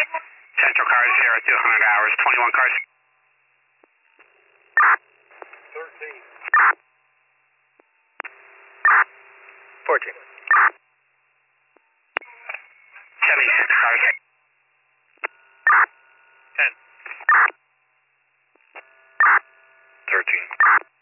Central cars 0 to 100 hours, 21 cars. 13. 14. 76 cars. 10. 13.